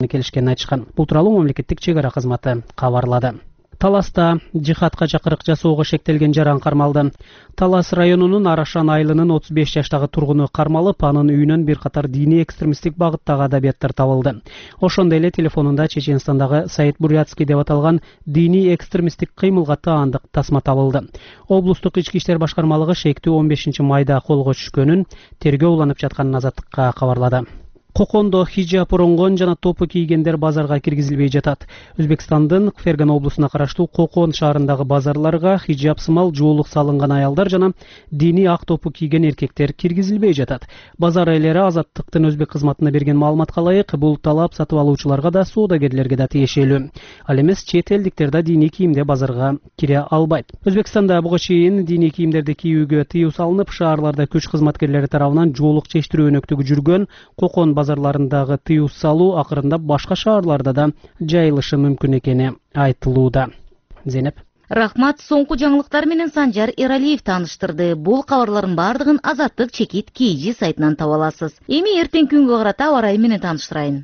келишкенин айтышкан. Бул тууралуу мамлекеттик чек ара кызматы кабарлады. Таласта жихадка чакырык жасоого шектелген жаран кармалды. Талас районунун Арашан айылынын 35 жаштагы тургуну кармалып, анын үйүнөн бир катар диний экстремисттик багыттагы адабияттар табылды. Ошондой эле телефонунда Чеченстандагы Саид Бурятский деп аталган диний экстремисттик кыймылга таандык тасма табылды. Облустук ички иштер башкармалыгы шектүү 15 майда колго түшкөнүн, тергөө уланып жатканын Азаттыкка кабарлады. Кокондо хиджаб оронгон жана топу кийгендер базарга киргизилбей жатат. Өзбекстандын Ферган облусуна караштуу Кокон шаарындагы базарларга хиджаб сымал жуулук салынган аялдар жана диний ак топу кийген эркектер киргизилбей жатат. Базар ээлери Азаттыктын өзбек кызматына берген маалыматка ылайык, бул талап сатып алуучуларга да, соодагерлерге да тиешелүү. Ал эмес чет элдиктер да диний кийимде базарга кире албайт. Өзбекстанда буга чейин диний кийимдерди кийүүгө тыюу салынып, шаарларда күч кызматкерлери тарабынан жуулук чечтирүү өнөктүгү жүргөн. Кокон базарларындагы тыюу салуу акырында башка шаарларда да жайылышы мүмкүн экени айтылууда. Зейнеп. Рахмат, соңку жаңылыктар менен Санжар Эралиев тааныштырды. Бул кабарлардын бардыгын Азаттык чекит KG сайтынан таба аласыз. Эми эртең күнгө карата аба ырайы менен тааныштырайын.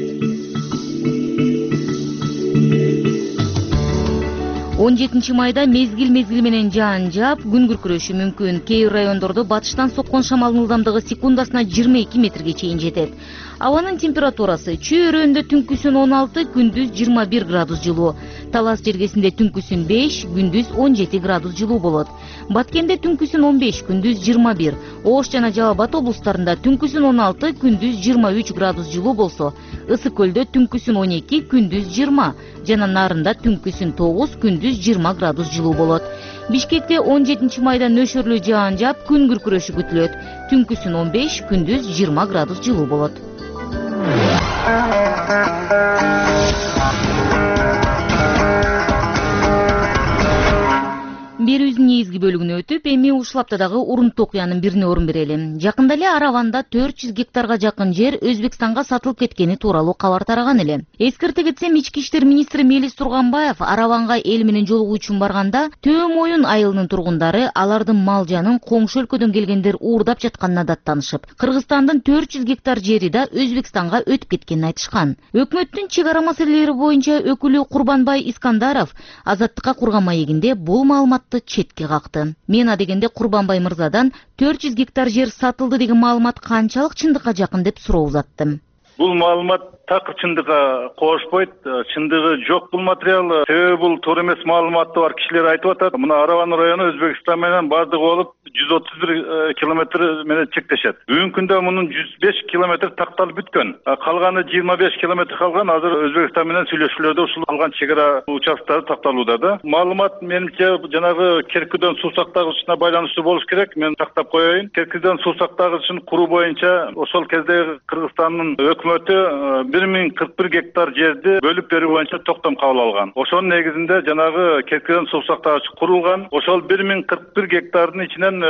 17 майда мезгил менен жаан жаап, күн күркүрөшү мүмкүн. Кээ райондордо батыштан соккон шамалдын ылдамдыгы секундасына 22 метрге чейин жетет. Абанын температурасы чөйрөндө түнкүсүн 16, күндүз 21 градус жылуу. Талас жергесинде түнкүсүн 5, күндүз 17 градус жылуу болот. Баткенде түнкүсүн 15, күндүз 21. Ош жана Жалал Абад облустарында түнкүсүн 16, күндүз 23 градус жылуу болсо, Ысык көлдө түнкүсүн 12, күндүз 20, жана Нарында түнкүсүн 9, күндүз 20 градус жылуу болот. Бишкекте 17 майда нөшөрлүү жаан жаап, күн күркүрөшү күтүлөт. Түнкүсүн 15, күндүз 20 градус жылуу болот. Берүүбүздүн негизги бөлүгүнө өтүп, эми ушул аптадагы урунттуу окуянын бирине орун берели. Жакында эле Араванда 400 гектарга жакын жер Өзбекстанга сатылып кеткени тууралуу кабар тараган эле. Эскерте кетсем, ички иштер министри Мелис Турганбаев Араванга эл менен жолугуу үчүн барганда, Төө Моюн айылынын тургундары алардын мал жанын коңшу өлкөдөн келгендер уурдап жатканына даттанышып, Кыргызстандын 400 гектар жери да Өзбекстанга өтүп кеткенин айтышкан. Өкмөттүн чек ара маселелери боюнча өкүлү Курбанбай Искандаров Азаттыкка курган маегинде бул маалыматты четке какты. Мен адегенде Курбанбай мырзадан 400 гектар жер сатылды деген маалымат канчалык чындыкка жакын деп суроо узаттым. Бул маалымат такыр чындыкка кошпойт, чындыгы жок бул материал. Себеби бул туура эмес маалыматы бар кишилер айтып атат. Мына Араван району Өзбекстан менен бардыгы болуп 131 километр менен чектешет. Бүгүнкү күндө мунун 105 километр такталып бүткөн. Калганы 25 километр калган. Азыр Өзбекстан менен сүйлөшүүлөрдө ушул калган чек ара участоктары такталууда да. Маалымат менимче жанагы Керкүдөн суу сактагычына байланыштуу болуш керек. Мен тактап коеюн. Керкүдөн суу сактагычын куруу боюнча ошол кезде Кыргызстандын өкмөтү 1041 гектар жерди бөлүп берүү боюнча токтом кабыл алган. Ошонун негизинде жанагы Керкүдөн суу сактагыч курулган. Ошол 1041 гектардын ичинен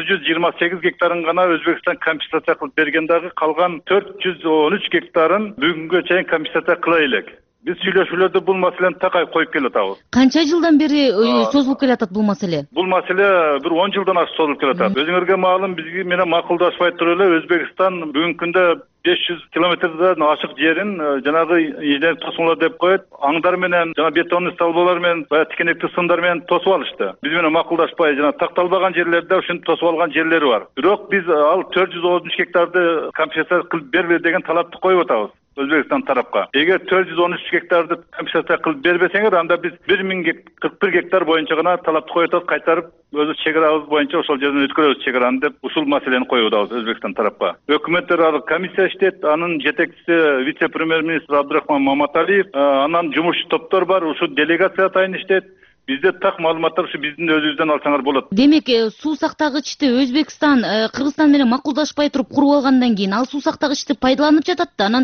628 гектарын гана Өзбекстан компенсация кылып берген, дагы калган 413 гектарын бүгүнгө чейин компенсация кыла элек. Биз сүйлөшүүлөрдө бул маселени такай коюп келатабыз. Канча жылдан бери созулуп келатат бул маселе? Бул маселе бир 10 жылдан ашык созулуп келатат. Өзүңөргө маалым, биз менен макулдашпай туруп эле Өзбекстан бүгүнкү күндө 500 километрден ашык жерин жанагы ийден тосмолор деп коет. Аңдар менен, жана бетонный столболор менен, тикенектүү сымдар менен тосуп алышты. Биз менен макулдашпай, жана такталбаган жерлерде ушинтип тосуп алган жерлери бар. Бирок биз ал 413 гектарды компенсация кылып бербе деген талапты коюп атабыз Өзбекстан тарапка. Эгер 413 гектарды компенсация кылып бербесеңер, анда биз 1041 гектар боюнча гана талапты коюп кайтарып өзү чек арабыз боюнча ошол жерден өткөрөбүз чек араны деп ушул маселени коюп атабыз Өзбекстан тарапка. Өкмөттөр аралык комиссия иштейт, анын жетекчиси вице-премьер-министр Абдурахман Маматалиев, анан жумушчу топтор бар, ушу делегация атайын иштейт. Бизде так маалыматтар ушу биздин өзүбүздөн алсаңар болот. Демек, суу сактагычты Өзбекстан Кыргызстан менен макулдашпай туруп куруп алгандан кийин ал суу сактагычты пайдаланып жатат да. Анан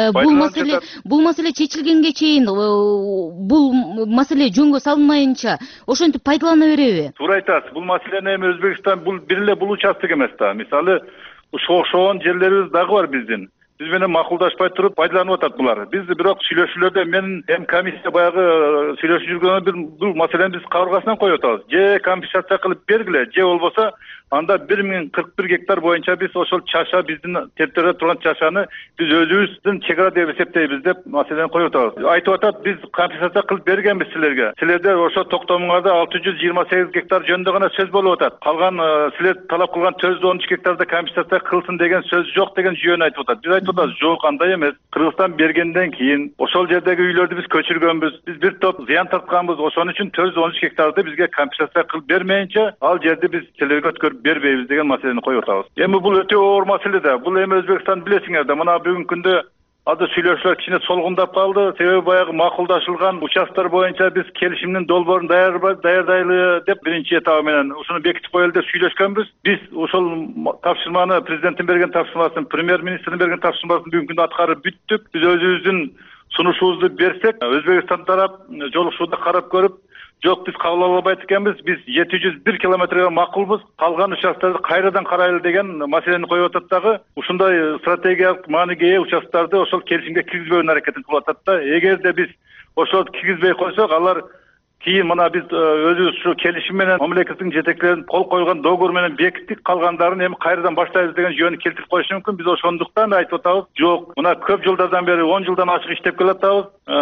бул маселе чечилгенге чейин бул маселе жөнгө салынмайынча ошентип пайдалана береби? Туура айтасыз. Бул маселени эми Өзбекстан бул бир эле бул участок эмес да. Мисалы ушуга окшогон жерлерибиз дагы бар биздин. биз менен макулдашпай туруп пайдаланып атат булар. Биз бирок сүйлөшүүлөрдө мен комиссия баягы сүйлөшүп жүргөндө бул маселени биз кабыргасынан коюп атабыз. Же компенсация кылып бергиле, же болбосо анда 1041 гектар боюнча биз ошол чаша биздин территорияда турган чашаны биз өзүбүздүн чек ара деп эсептейбиз деп маселени коюп атабыз. Айтып атат, биз компенсация кылып бергенбиз силерге. Силерде ошо токтомуңарда 628 гектар жөнүндө гана сөз болуп атат. Калган силер талап кылган 413 гектарда компенсация кылсын деген сөз жок деген жүйөнү айтып атат. Биз айтып атабыз, жок, андай эмес. Кыргызстан бергенден кийин ошол жердеги үйлөрдү биз көчүргөнбүз. Биз бир топ зыян тартканбыз. Ошон үчүн 413 гектарды бизге компенсация кылып бермейинче ал жерди биз силерге өткөрүп бербейбиз деген маселени коюп атабыз. Эми бул өтө оор маселе да. Бул эми Өзбекстан билесиңер да, мына бүгүнкү күндө азыр сүйлөшүүлөр кичине солгундап калды. Себеби баягы макулдашылган участоктор боюнча биз келишимдин долбоорун даярдайлы деп биринчи этабы менен ушуну бекитип коелу деп сүйлөшкөнбүз. Биз ошол тапшырманы, президенттин берген тапшырмасын, премьер-министрдин берген тапшырмасын бүгүнкү күндө аткарып бүттүк. Биз өзүбүздүн сунушубузду берсек, Өзбекстан тарап жолугушууда карап көрүп, жок, биз кабыл ала албайт экенбиз. Биз 701 километрге макулбуз. Калган участокторду кайрадан карайлы деген маселени коюп атат дагы. Ушундай стратегиялык мааниге ээ участокторду ошол келишимге киргизбөөнүн аракетин кылып атат да. Эгерде биз ошол киргизбей койсок, алар кийин мына биз өзүбүз ушу келишим менен мамлекеттин жетекчилерин кол койгон договор менен бекиттик, калгандарын эми кайрадан баштайбыз деген жөнү келтирип коюшу мүмкүн. Биз ошондуктан айтып атабыз, жок, мына көп жылдардан бери 10 жылдан ашык иштеп келатабыз.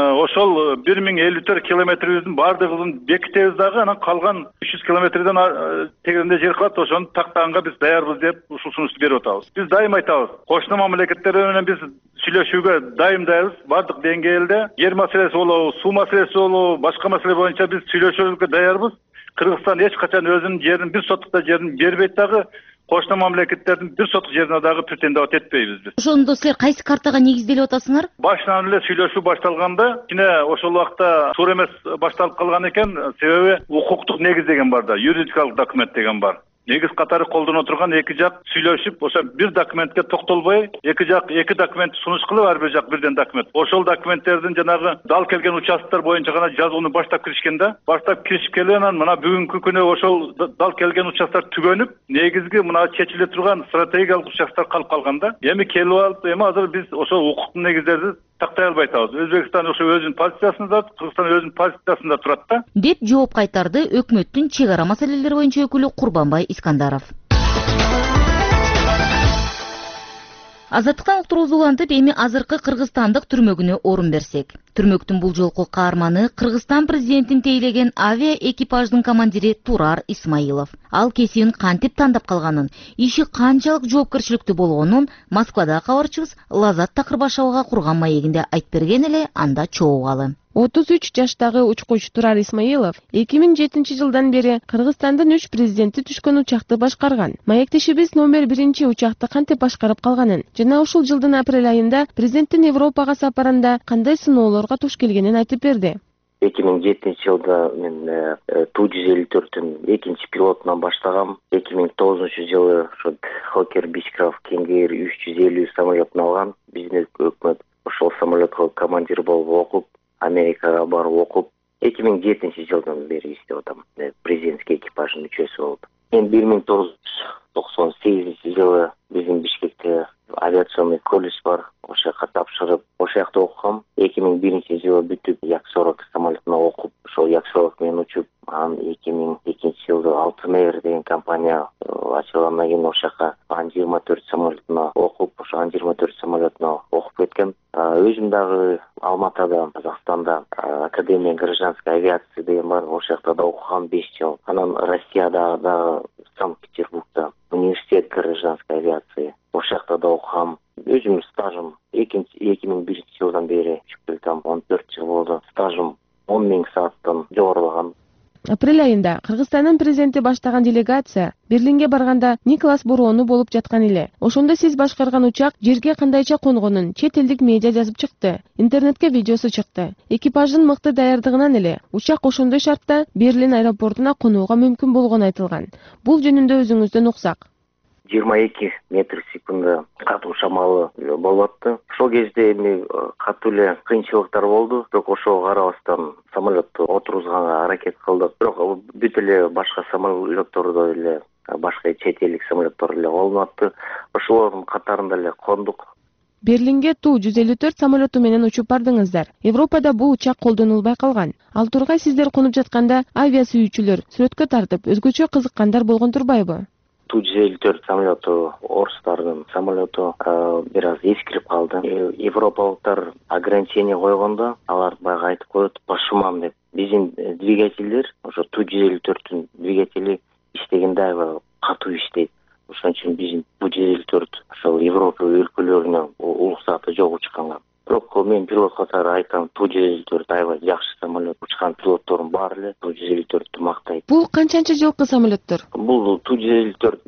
Ошол 1054 километрибиздин баардыгын бекитебиз дагы, анан калган 300 километрден тегеренде жер калат, ошону тактаганга биз даярбыз деп ушул сунушту берип атабыз. Биз дайым айтабыз, кошуна мамлекеттер менен биз сүйлөшүүгө дайымдайбыз. Бардык деңгээлде жер маселеси болобу, суу маселеси болобу, башка маселе боюнча биз сүйлөшүүгө даярбыз. Кыргызстан эч качан өзүнүн жерин, бир соттукта жерин бербейт дагы. Кошуна мамлекеттердин бир соттук жерине дагы претендовать этпейбиз биз. Ошондо силер кайсы картага негизделип атасыңар? Башынан эле сүйлөшүү башталганда кичине ошол убакта туура эмес башталып калган экен. Себеби укуктук негиз деген бар да, юридикалык документ деген бар. Негиз катары колдоно турган эки жак сүйлөшүп, ошо бир документке токтолбой, эки жак эки документ сунуш кылып, ар бир жак бирден документ. Ошол документтердин жанагы дал келген участоктор боюнча гана жазууну баштап киришкен да. Баштап киришип келген, анан мына бүгүнкү күнү ошол дал келген участоктор түгөнүп, негизги мына чечиле турган стратегиялык участоктор калып калган да. Эми келип алып, эми азыр биз ошол укуктук негиздерди тактай албай атабыз. Өзбекстан ошо өзүнүн позициясында, Кыргызстан өзүнүн позициясында турат да. Деп жооп кайтарды өкмөттүн чек ара маселелери боюнча өкүлү Курбанбай Искандаров. Азаттыктан уктуруубузду улантып, эми азыркы кыргызстандык түрмөгүнө орун берсек. Түрмөктүн бул жолку каарманы Кыргызстан президентин тейлеген авиа экипаждын командири Турар Исмаилов. Ал кесибин кантип тандап калганын, иши канчалык жоопкерчиликтүү болгонун Москвадагы кабарчыбыз Лазат Такырбашевага курган маегинде айтып берген эле, анда чогуугалы. 33 жаштагы учкуч Турар Исмаилов 2007-жылдан бери Кыргызстандын 3 президенти түшкөн учакты башкарган. Маектешибиз номер 1 учакты кантип башкарып калганын жана ушул жылдын апрель айында президенттин Европага сапарында кандай сыноолорго туш келгенин айтып берди. 2007-жылда мен Ту-154-түн экинчи пилотунан баштагам. 2009-жылы Хокер Бишкраф Кенгейр 350 самолетун алгам. Биздин өкмөт ошол самолетко командир болуп окуп, Америкага барып окуп, 2007-жылдан бери иштеп атам. Президентский экипаждын мүчөсү болуп. Мен 1998-жылы биздин Бишкекте авиационный колледж бар, ошол жака тапшырып, ошол жакта окугам. 2001-жылы бүтүп, Як-40 самолетуна окуп, ошол Як-40 менен учуп, анан 2002-жылы Алтынэр деген компания ачылгандан кийин ошол жака Ан-24 самолетуна окуп, ошо Ан-24 самолетуна окуп кеткем. Өзүм дагы Алматада, Казакстанда Академия гражданской авиации деген бар, ошол жакта да окугам 5 жыл. Анан Россияда дагы Санкт-Петербургда университет гражданской авиации, ошол жакта да окугам. Өзүмдүн стажым 2001-жылдан бери чыгып келатам, 14 жыл болду. Стажым 10 000 сааттан жогорулаган. Апрель айында Кыргызстандын президенти баштаган делегация Берлинге барганда Николас бороону болуп жаткан эле. Ошондо сиз башкарган учак жерге кандайча конгонун чет элдик медиа жазып чыкты. Интернетке видеосу чыкты. Экипаждын мыкты даярдыгынан эле учак ошондой шартта Берлин аэропортуна конууга мүмкүн болгону айтылган. Бул жөнүндө өзүңүздөн уксак. 22 метр секунда катуу шамалы болуп атты. Ошол кезде эми катуу эле кыйынчылыктар болду. Бирок ошого карабастан самолетту отургузганга аракет кылдык. Бирок бүт эле башка самолеттордо эле, башка чет элдик самолеттор эле колдонуп атты. Ошолордун катарында эле кондук. Берлинге Ту-154 самолету менен учуп бардыңыздар. Европада бул учак колдонулбай калган. Ал тургай сиздер конуп жатканда авиа сүйүүчүлөр сүрөткө тартып, өзгөчө кызыккандар болгон турбайбы? Ту-154 самолету орустардын самолету бир аз эскирип калды. Европалыктар ограничение койгондо алар баягы айтып коет, пошумам деп. Биздин двигательдер, ошо Ту-154-түн двигатели иштегенде аябай катуу иштейт. Ошон үчүн биздин Ту-154 ошол Европа өлкөлөрүнө уруксаты жок учканга. Бирок мен пилот катары айтам, Ту-154 аябай жакшы самолет. Учкан пилоттордун баары эле Ту-154-тү мактайт. Бул канчанчы жылкы самолеттер? Бул Ту-154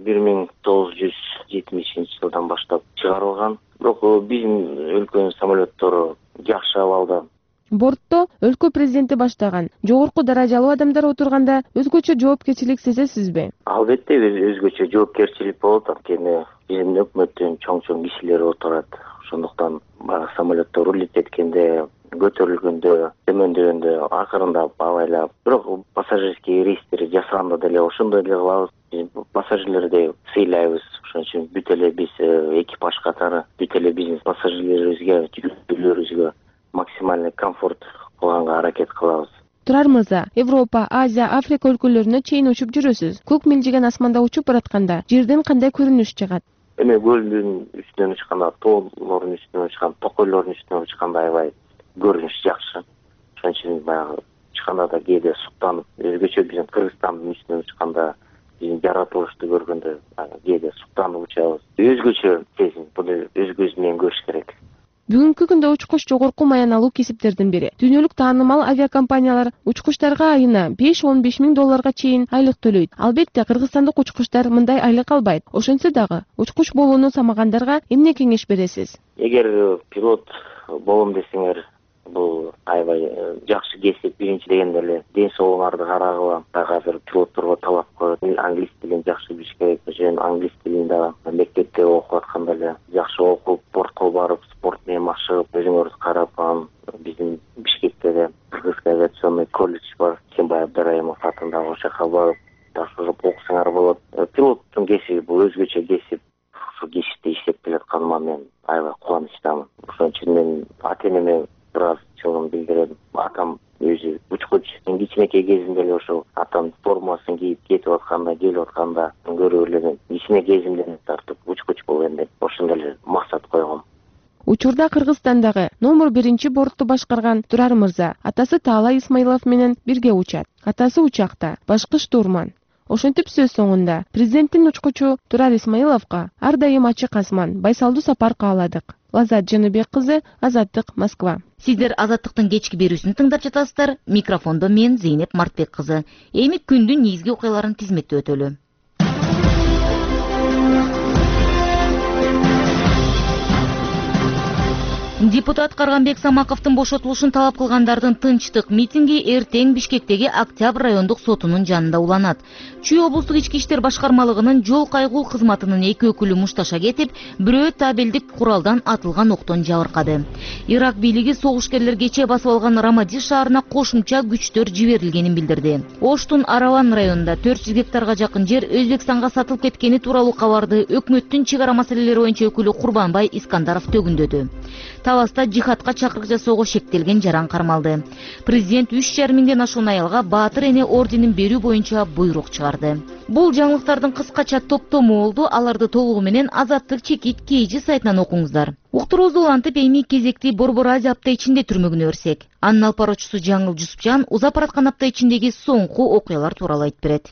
1970 жылдан баштап чыгарылган. Бирок биздин өлкөнүн самолеттору жакшы абалда. Бортто өлкө президенти баштаган жогорку даражалуу адамдар отурганда өзгөчө жоопкерчилик сезесизби? Албетте өзгөчө жоопкерчилик болот, анткени биздин өкмөттүн чоң кишилери отурат. Ошондуктан баягы самолеттор улет эткенде, көтөрүлгөндө, төмөндөгөндө акырындап абайлап. Бирок пассажирский рейстер жасаганда деле ошондой эле кылабыз. Пассажирлерди сыйлайбыз. Ошон үчүн бүт эле биз экипаж катары, бүт эле биздин пассажирлерибизге, жүргүзүүчүлөрүбүзгө максимальный комфорт кылганга аракет кылабыз. Турар мырза, Европа, Азия, Африка өлкөлөрүнө чейин учуп жүрөсүз. Көк милжиген асманда учуп баратканда жерден кандай көрүнүш чыгат? Эми көлдүн үстүнөн учканда, тоолордун үстүнөн учканда, токойлордун үстүнөн учканда аябай көрүнүш жакшы. Ошон үчүн баягы учканда да кээде суктанып, өзгөчө биздин Кыргызстандын үстүнөн учканда, биздин жаратылышты көргөндө кээде суктанып учабыз. Өзгөчө сезим, буну өз көз менен көрүш керек. Бүгүнкү күндө учкуч жогорку маяналуу кесиптердин бири. Дүйнөлүк таанымал авиакомпаниялар учкучтарга айына 5-15 миң долларга чейин айлык төлөйт. Албетте, кыргызстандык учкучтар мындай айлык албайт. Ошентсе дагы, учкуч болууну самагандарга эмне кеңеш бересиз? Эгер пилот болом десеңер, бул аябай жакшы кесип. Биринчи дегенде эле ден соолугуңарды карагыла. Азыр пилотторго талап коет. Англис тилин жакшы билиш керек. Ошон англис тилин да мектепте окуп атканда эле жакшы окуп, бортко барып, спорт менен машыгып, өзүңөрүз карап, биздин Бишкекте де Кыргызский авиационный колледж бар. Кембай Абдыраимов атындагы, ошол жака барып, ташыгып окусаңар болот. Пилоттун кесиби бул өзгөчө кесип. Ушул кесипте иштеп келатканыма мен аябай кубанычтамын. Ошон үчүн мен ата-энеме бир аз чыгым билдирем. Атам өзү учкуч. Мен кичинекей кезимде эле ошол атам формасын кийип кетип атканда, келип атканда көрүп эле кичине кезимден тартып учкуч болом деп ошондой эле максат койгом. Учурда Кыргызстандагы номер 1 бортту башкарган Турар мырза атасы Таала Исмаилов менен бирге учат. Атасы учакта, башкы штурман. Ошентип сөз соңунда президенттин учкучу Турар Исмаиловго ар дайым ачык асман, байсалдуу сапар кааладык. Лазат Жаныбек кызы, Азаттык, Москва. Сиздер Азаттыктын кечки берүүсүн тыңдап жатасыздар. Микрофондо мен Зейнеп Мартбек кызы. Эми күндүн негизги окуяларын тизметтеп өтөлү. Депутат Карганбек Самаковдун бошотулушун талап кылгандардын тынчтык митинги эртең Бишкектеги Октябрь райондук сотунун жанында уланат. Чүй облустук ички иштер башкармалыгынын жол кайгуу кызматынын 2 өкүлү мушташа кетип, бирөө табелдик куралдан атылган октон жабыркады. Ирак бийлиги согушкерлер кече басып алган Рамади шаарына кошумча күчтөр жиберилгенин билдирди. Оштун Араван районунда 400 гектарга жакын жер Өзбекстанга сатылып кеткени тууралуу кабарды өкмөттүн чек ара маселелери боюнча өкүлү Курбанбай Искандаров төгүндөдү. Таласта жихадка чакырык жасоого шектелген жаран кармалды. Президент 3,5 миңден ашуун аялга Баатыр эне орденин берүү боюнча буйрук чыгарды. Бул жаңылыктардын кыскача топтому болду. Аларды толугу менен Азаттык чекит KG сайтынан окуңуздар. Уктуруубузду улантып, эми кезекти Борбор Азия апта ичинде түрмөгүнө берсек. Анын алып баруучусу Жаңыл Жусупжан узап бараткан апта ичиндеги соңку окуялар тууралуу айтып берет.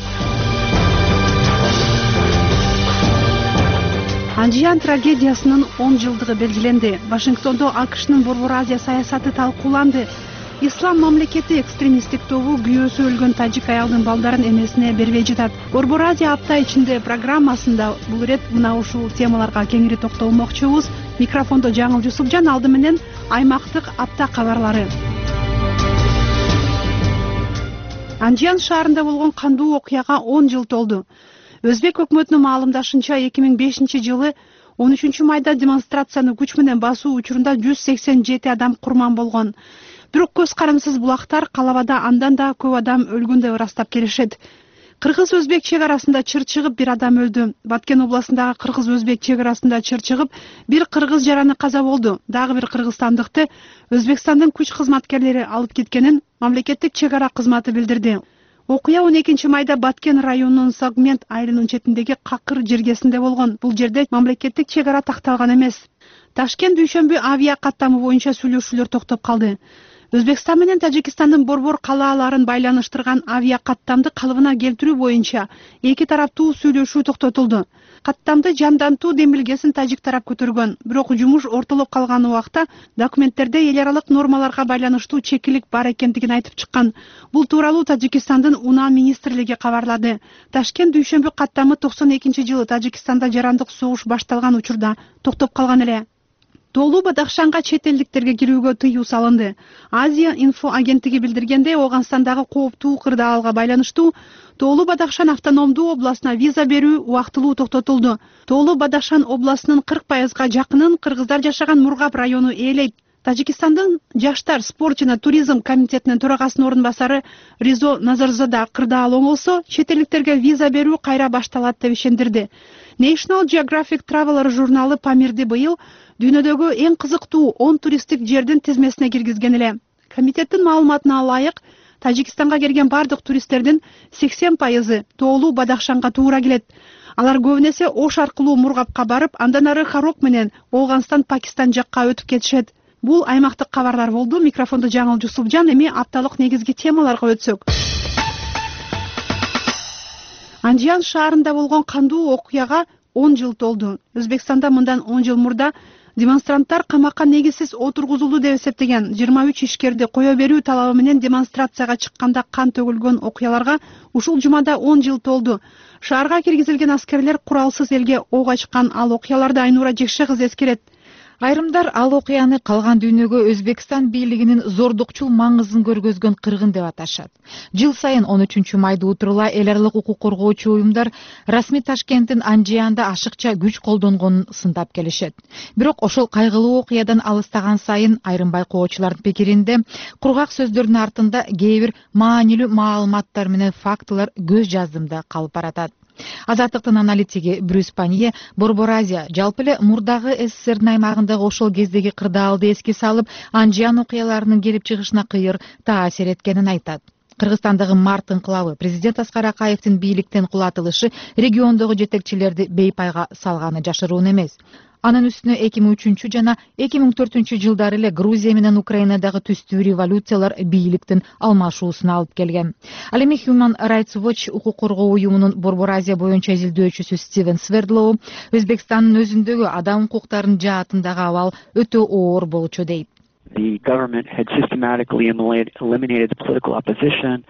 Анжиан трагедиясынын 10 жылдыгы белгиленди. Вашингтондо АКШнын Борбор Азия саясаты талкууланды. Ислам мамлекети экстремисттик тобу күйөөсү өлгөн тажик аялдын балдарын энесине бербей жатат. Борбор Азия апта ичинде программасында бул ирет мына ушул темаларга кеңири токтолмокчубуз. Микрофондо Жаңыл Жусупжан, алды менен аймактык апта кабарлары. Анжиан шаарында болгон кандуу окуяга 10 жыл толду. Өзбек өкмөтүнүн маалымдашынча 2005 жылы 13 майда демонстрацияны күч менен басуу учурунда 187 адам курман болгон. Бирок көз карансыз булактар Калабада андан да көп адам өлгөн деп ырастап келишет. Кыргыз өзбек чек арасында чыр чыгып бир адам өлдү. Баткен областындагы кыргыз өзбек чек арасында чыр чыгып бир кыргыз жараны каза болду. Дагы бир кыргызстандыкты Өзбекстандын күч кызматкерлери алып кеткенин мамлекеттик чек ара кызматы билдирди. Окуя 12 майда Баткен районунун Сагмент айылынын четиндеги Какыр жергесинде болгон. Бул жерде мамлекеттик чек ара такталган эмес. Ташкент дүйшөмбү авиа каттамы боюнча сүйлөшүүлөр токтоп калды. Өзбекстан менен Тажикстандын борбор калааларын байланыштырган авиа каттамды калыбына келтирүү боюнча эки тараптуу сүйлөшүү токтотулду. Каттамды жандантуу демилгесин тажик тарап көтөргөн, бирок жумуш ортолоп калган убакта документтерде эл аралык нормаларга байланыштуу чекилик бар экендигин айтып чыккан. Бул тууралуу Тажикстандын Унаа министрлиги кабарлады. Ташкент дүйшөмбү каттамы 92-жылы Тажикстанда жарандык согуш башталган учурда токтоп калган эле. Тоолуу Бадахшанга чет элдиктерге кирүүгө тыюу салынды. Азия инфо агенттиги билдиргендей, Оганстандагы кооптуу кырдаалга байланыштуу Тоолуу Бадахшан автономдуу областына виза берүү убактылуу токтотулду. Тоолуу Бадахшан областынын 40%га жакынын кыргыздар жашаган Мургап району ээлейт. Тажикстандын Жаштар, спорт жана туризм комитетинин төрагасынын орун басары Ризо Назарзада кырдаал оңолсо, чет элдиктерге виза берүү кайра башталат деп ишендирди. National Geographic Traveler журналы Памирди быйыл дүйнөдөгү эң кызыктуу 10 туристтик жердин тизмесине киргизген эле. Комитеттин маалыматына ылайык, Тажикстанга келген бардык туристтердин 80% Тоолуу Бадахшанга туура келет. Алар көбүнесе Ош аркылуу Мургапка барып, андан ары Харок менен Ооган Пакистан жакка өтүп кетишет. Бул аймактык кабарлар болду. Микрофонду Жаңыл Жусупжан. Эми апталык негизги темаларга өтсөк. Анжан шаарында болгон кандуу окуяга 10 жыл толду. Өзбекстанда мындан 10 жыл мурда демонстранттар камакка негизсиз отургузулду деп эсептеген 23 ишкерди кое берүү талабы менен демонстрацияга чыкканда кан төгүлгөн окуяларга ушул жумада 10 жыл толду. Шаарга киргизилген аскерлер куралсыз элге ок ачкан. Ал окуяларды Айнура Жекше кызы эскерет. Айрымдар ал окуяны калган дүйнөгө Өзбекстан бийлигинин зордукчул маңызын көргөзгөн кыргын деп аташат. Жыл сайын 13 майда утурула эл аралык укук коргоочу уюмдар расмий Ташкенттин Анжиянда ашыкча күч колдонгонун сындап келишет. Бирок ошол кайгылуу окуядан алыстаган сайын айрым байкоочулардын пикиринде кургак сөздөрдүн артында кээ бир маанилүү маалыматтар менен фактылар көз жаздымда калып баратат. Азаттыктын аналитиги Брюс Панье Борбор Азия жалпы эле мурдагы СССРдин аймагындагы ошол кездеги кырдаалды эске салып, Анжиан окуяларынын келип чыгышына кыйыр таасир эткенин айтат. Кыргызстандагы март инкылабы, президент Аскар Акаевдин бийликтен кулатылышы региондогу жетекчилерди бейпайга салганы жашыруун эмес. Анын үстүнө 2003 жана 2004 жылдары эле Грузия менен Украинадагы түстүү революциялар бийликтин алмашуусуна алып келген. Ал эми Human Rights Watch укук коргоо уюмунун Борбор Азия боюнча изилдөөчүсү Стивен Свердлоу Өзбекстандын өзүндөгү адам укуктарынын жаатындагы абал өтө оор болчу дейт. The government had systematically eliminated the political opposition.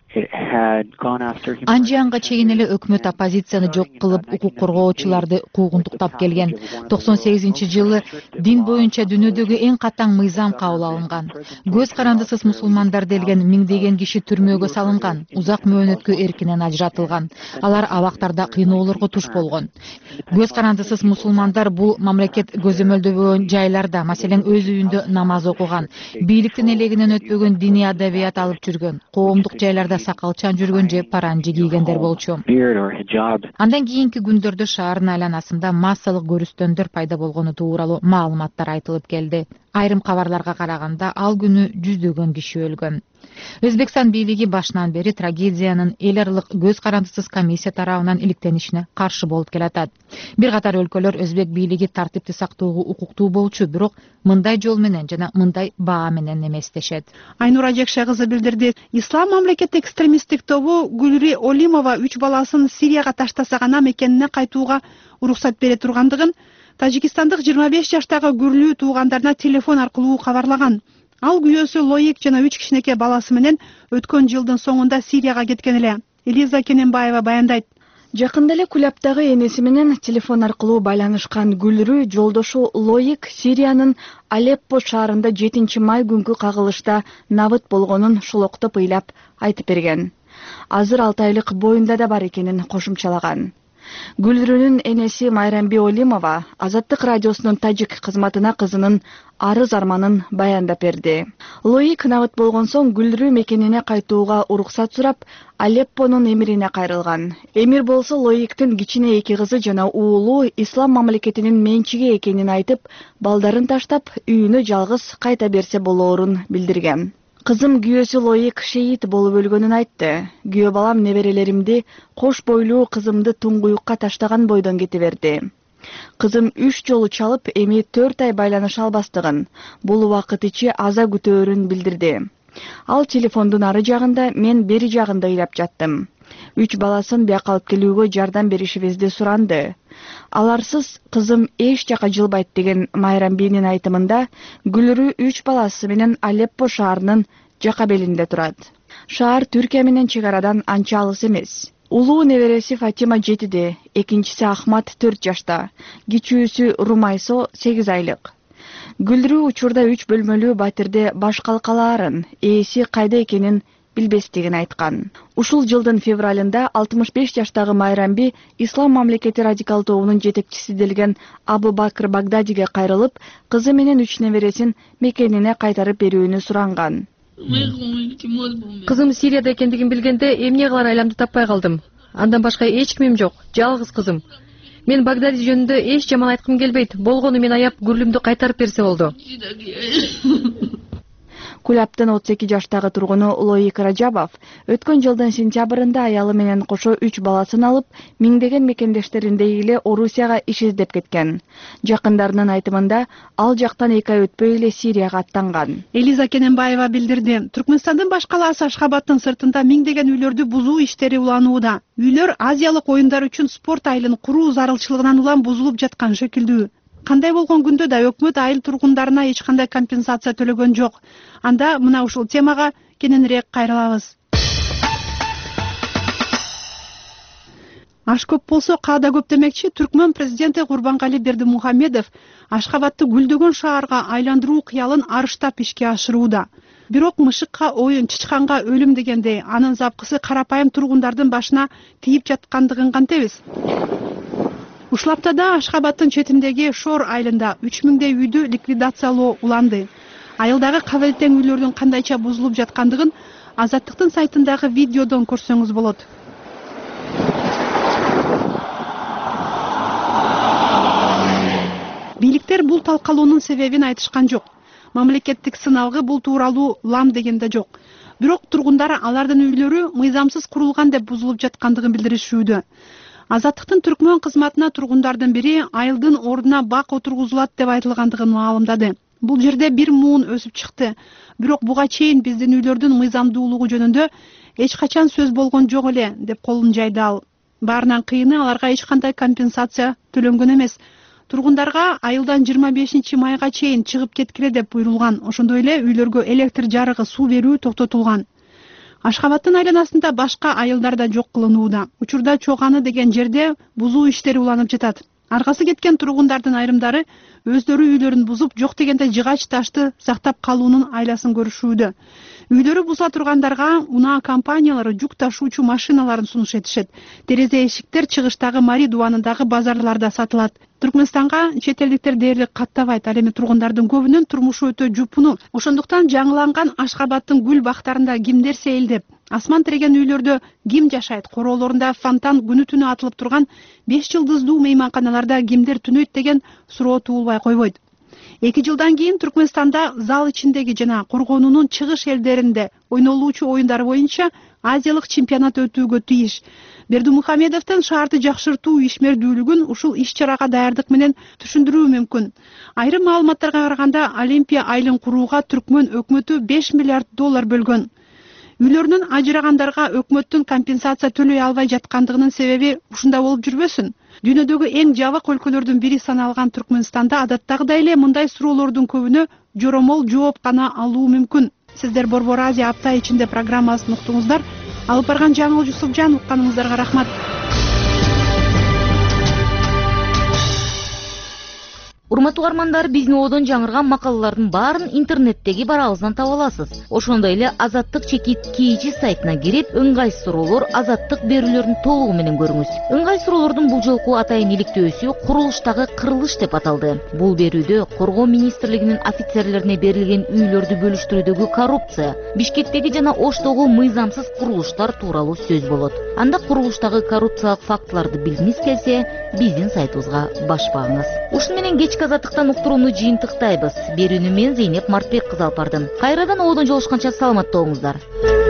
Анжиянга чейин эле өкмөт оппозицияны жок кылып, укук коргоочуларды куугунтуктап келген. 98-жылы дин боюнча дүйнөдөгү эң катаң мыйзам кабыл алынган. Көз карандысыз мусулмандар делген миңдеген киши түрмөгө салынган, узак мөөнөткө эркинен ажыратылган. Алар абактарда кыйноолорго туш болгон. Көз карандысыз мусулмандар бул мамлекет көзөмөлдөбөгөн жайларда, маселен өз үйүндө намаз окуган, бийликтин элегинен өтпөгөн диний адабият алып жүргөн, коомдук жайларда сакалчан жүргөн же паранжы кийгендер болчу. Андан кийинки күндөрдө шаардын айланасында массалык көрүстөндөр пайда болгону тууралуу маалыматтар айтылып келди. Айрым кабарларга караганда ал күнү жүздөгөн киши өлгөн. Өзбекстан бийлиги башынан бери трагедиянын эл аралык көз карандысыз комиссия тарабынан иликтенишине каршы болуп келатат. Бир катар өлкөлөр өзбек бийлиги тартипти сактоого укуктуу болчу, бирок мындай жол менен жана мындай баа менен эмес дешет. Айнура Жекше кызы билдирди. Ислам мамлекеттик экстремисттик тобу Гүлри Олимова 3 баласын Сирияга таштаса гана мекенине кайтууга уруксат бере тургандыгын Тажикстандык 25 жаштагы Гүрлүү туугандарына телефон аркылуу кабарлаган. Ал күйөөсү Лоик жана 3 кичинекей баласы менен өткөн жылдын соңунда Сирияга кеткен эле. Элиза Кененбаева баяндайт. Жакында эле Кулаптагы энеси менен телефон аркылуу байланышкан Гүлрүү жолдошу Лоик Сириянын Алеппо шаарында 7 май күнгү кагылышта набыт болгонун шулоктоп ыйлап айтып берген. Азыр 6 айлык боюнда да бар экенин кошумчалаган. Гүлрүнүн энеси Майрамби Олимова Азаттык радиосунун тажик кызматына кызынын арыз арманын баяндап берди. Лоик набыт болгон соң Гүлрү мекенине кайтууга уруксат сурап, Алеппонун эмирине кайрылган. Эмир болсо Лоиктин кичине 2 кызы жана уулу ислам мамлекетинин менчиги экенин айтып, балдарын таштап, үйүнө жалгыз кайта берсе болоорун билдирген. Кызым күйөөсү Лоик шейит болуп өлгөнүн айтты. Күйөө балам неберелеримди, кош бойлуу кызымды туңгуюкка таштаган бойдон кете берди. Кызым 3 жолу чалып, эми 4 ай байланыша албастыгын, бул убакыт ичи аза күтөөрүн билдирди. Ал телефондун ары жагында, мен бери жагында ыйлап жаттым. 3 баласын бияка алып келүүгө жардам беришибизди суранды. Аларсыз кызым эч жака жылбайт деген Майрамбинин айтымында, Гүлрү 3 баласы менен Алеппо шаарынын жака белинде турат. Шаар Түркия менен чек арадан анча алыс эмес. Улуу небереси Фатима 7де, экинчиси Ахмат 4 жашта, кичүүсү Румайсо 8 айлык. Гүлрү учурда 3 бөлмөлүү батирде баш калкалаарын, ээси кайда экенин билбестигин айткан. Ушул жылдын февралында 65 жаштагы Майрамби Ислам мамлекети радикал тобунун жетекчиси делген Абу Бакр Багдадиге кайрылып, кызы менен 3 небересин мекенине кайтарып берүүнү суранган. Кызым Сирияда экендигин билгенде эмне кылар айламды таппай калдым. Андан башка эч кимим жок, жалгыз кызым. Мен Багдади жөнүндө эч жаман айткым келбейт. Болгону мен аяп Гүлрүмдү кайтарып берсе болду. Кулаптын 32 жаштагы тургуну Лоик Раджабов өткөн жылдын сентябрында аялы менен кошо 3 баласын алып, миңдеген мекендештериндей эле Орусияга иш издеп кеткен. Жакындарынын айтымында, ал жактан 2 ай өтпөй эле Сирияга аттанган. Элиза Кененбаева билдирди. Түркмөнстандын баш калаасы Ашхабадтын сыртында миңдеген үйлөрдү бузуу иштери уланууда. Үйлөр Азиялык оюндар үчүн спорт айылын куруу зарылчылыгынан улам бузулуп жаткан шекилдүү. Кандай болгон күндө да өкмөт айыл тургундарына эч кандай компенсация төлөгөн жок. Анда мына ушул темага кененирээк кайрылабыз. Аш көп болсо каада көп демекчи, Түркмөн президенти Курбангали Бердимухамедов Ашхабадты гүлдөгөн шаарга айландыруу кыялын арыштап ишке ашырууда. Бирок мышыкка оюн, чычканга өлүм дегендей, анын запкысы карапайым тургундардын башына тийип жаткандыгын кантебиз? Ушул аптада Ашхабадтын четиндеги Шор айылында 3000 үйдү ликвидациялоо уланды. Айылдагы кабыл тең үйлөрдүн кандайча бузулуп жаткандыгын Азаттыктын сайтындагы видеодон көрсөңүз болот. Бийликтер бул талкалоонун себебин айтышкан жок. Мамлекеттик сыналгы бул тууралуу лам дегенде жок. Бирок тургундар алардын үйлөрү мыйзамсыз курулган деп бузулуп жаткандыгын билдиришүүдө. Азаттыктын Түркмөн кызматына тургундардын бири айылдын ордуна бак отургузулат деп айтылгандыгын маалымдады. Бул жерде бир муун өсүп чыкты. Бирок буга чейин биздин үйлөрдүн мыйзамдуулугу жөнүндө эч качан сөз болгон жок эле деп колун жайды ал. Баарынан кыйыны аларга эч кандай компенсация төлөнгөн эмес. Тургундарга айылдан 25 майга чейин чыгып кеткиле деп буйрулган. Ошондой эле үйлөргө электр жарыгы, суу берүү токтотулган. Ашхабадтын айланасында башка айылдар да жок кылынууда. Учурда Чоганы деген жерде бузуу иштери уланып жатат. Аргасы кеткен тургундардын айрымдары өздөрү үйлөрүн бузуп, жок дегенде жыгач ташты сактап калуунун айласын көрүшүүдө. Үйлөрү буза тургандарга унаа компаниялары жүк ташуучу машиналарын сунуш этишет. Терезе эшиктер чыгыштагы Мари дубанындагы базарларда сатылат. Түркмөнстанга чет элдиктер дээрлик каттабайт. Ал эми тургундардын көбүнүн турмушу өтө жупуну. Ошондуктан жаңыланган Ашхабадтын гүл бактарында кимдер сейилдеп, асман тиреген үйлөрдө ким жашайт, короолорунда фонтан күнү түнү атылып турган 5 жылдыздуу мейманканаларда кимдер түнөйт деген суроо туулбай койбойт. 2 жылдан кийин Түркмөнстанда зал ичиндеги жана коргоонунун чыгыш элдеринде ойнолуучу оюндар боюнча Азиялык чемпионат өтүүгө тийиш. Бердимухамедовдун шаарды жакшыртуу ишмердүүлүгүн ушул иш-чарага даярдык менен түшүндүрүү мүмкүн. Айрым маалыматтарга караганда, Олимпия айылын курууга Түркмөн өкмөтү $5 миллиард бөлгөн. Үйлөрүнөн ажырагандарга өкмөттүн компенсация төлөй албай жаткандыгынын себеби ушунда болуп жүрбөсүн? Дүйнөдөгү эң жабык өлкөлөрдүн бири саналган Түркмөнстанда адаттагыдай эле мындай суроолордун көбүнө жоромол жооп гана алуу мүмкүн. Сиздер Борбор Азия апта ичинде программасын уктуңуздар. Алып барган Жаңыл Жусупжан, укканыңыздарга рахмат. урматтуу угармандар, биздин оодон жаңырган макалалардын баарын интернеттеги барабыздан таба аласыз. Ошондой эле Азаттык чекит KG сайтына кирип, ыңгайсыз суроолор, Азаттык берүүлөрүн толугу менен көрүңүз. Ыңгайсыз суроолордун бул жолку атайын иликтөөсү курулуштагы кырылыш деп аталды. Бул берүүдө Коргоо министрлигинин офицерлерине берилген үйлөрдү бөлүштүрүүдөгү коррупция, Бишкектеги жана Оштогу мыйзамсыз курулуштар тууралуу сөз болот. Анда курулуштагы коррупциялык фактыларды билгиңиз келсе, биздин сайтыбызга баш багыңыз. Ушуну менен кечки Азаттыктан уктурууну жыйынтыктайбыз. Берүүнү мен Зейнеп Мартбек кызы алып бардым. Кайрадан оодон жолушканча саламатта болуңуздар.